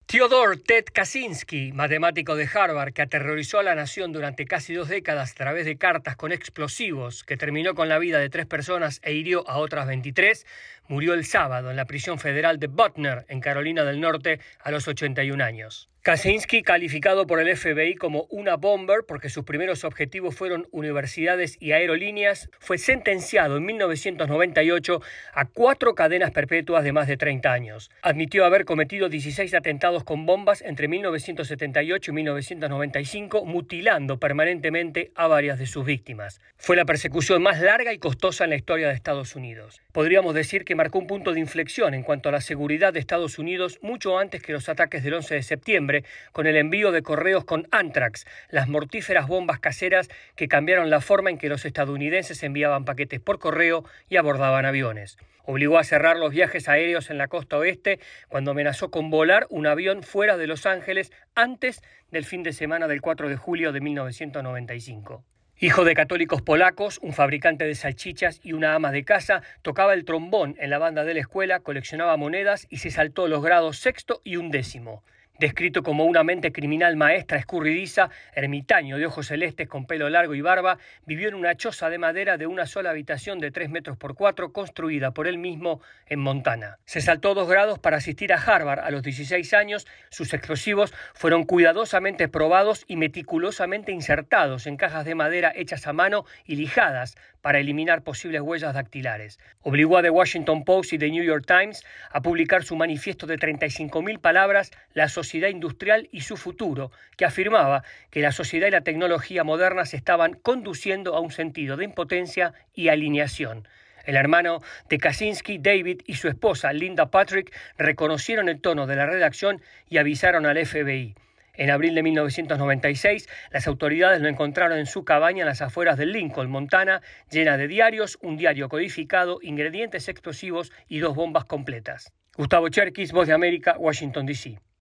Theodore Ted Kaczynski, matemático de Harvard que aterrorizó a la nación durante casi 2 décadas a través de cartas con explosivos, que terminó con la vida de 3 personas e hirió a otras 23, murió el sábado en la prisión federal de Butner, en Carolina del Norte, a los 81 años. Kaczynski, calificado por el FBI como una bomber porque sus primeros objetivos fueron universidades y aerolíneas, fue sentenciado en 1998 a 4 cadenas perpetuas de más de 30 años. Admitió haber cometido 16 atentados con bombas entre 1978 y 1995, mutilando permanentemente a varias de sus víctimas. Fue la persecución más larga y costosa en la historia de Estados Unidos. Podríamos decir que marcó un punto de inflexión en cuanto a la seguridad de Estados Unidos mucho antes que los ataques del 11 de septiembre, con el envío de correos con Anthrax, las mortíferas bombas caseras que cambiaron la forma en que los estadounidenses enviaban paquetes por correo y abordaban aviones. Obligó a cerrar los viajes aéreos en la costa oeste cuando amenazó con volar un avión fuera de Los Ángeles antes del fin de semana del 4 de julio de 1995. Hijo de católicos polacos, un fabricante de salchichas y una ama de casa, tocaba el trombón en la banda de la escuela, coleccionaba monedas y se saltó los grados sexto y undécimo. Descrito como una mente criminal maestra escurridiza, ermitaño de ojos celestes con pelo largo y barba, vivió en una choza de madera de una sola habitación de 3 metros por 4, construida por él mismo en Montana. Se saltó 2 grados para asistir a Harvard a los 16 años. Sus explosivos fueron cuidadosamente probados y meticulosamente insertados en cajas de madera hechas a mano y lijadas para eliminar posibles huellas dactilares. Obligó a The Washington Post y The New York Times a publicar su manifiesto de 35.000 palabras, La sociedad industrial y su futuro, que afirmaba que la sociedad y la tecnología modernas estaban conduciendo a un sentido de impotencia y alineación. El hermano de Kaczynski, David, y su esposa, Linda Patrick, reconocieron el tono de la redacción y avisaron al FBI. En abril de 1996, las autoridades lo encontraron en su cabaña en las afueras de Lincoln, Montana, llena de diarios, un diario codificado, ingredientes explosivos y 2 bombas completas. Gustavo Cherkis, Voz de América, Washington, D.C.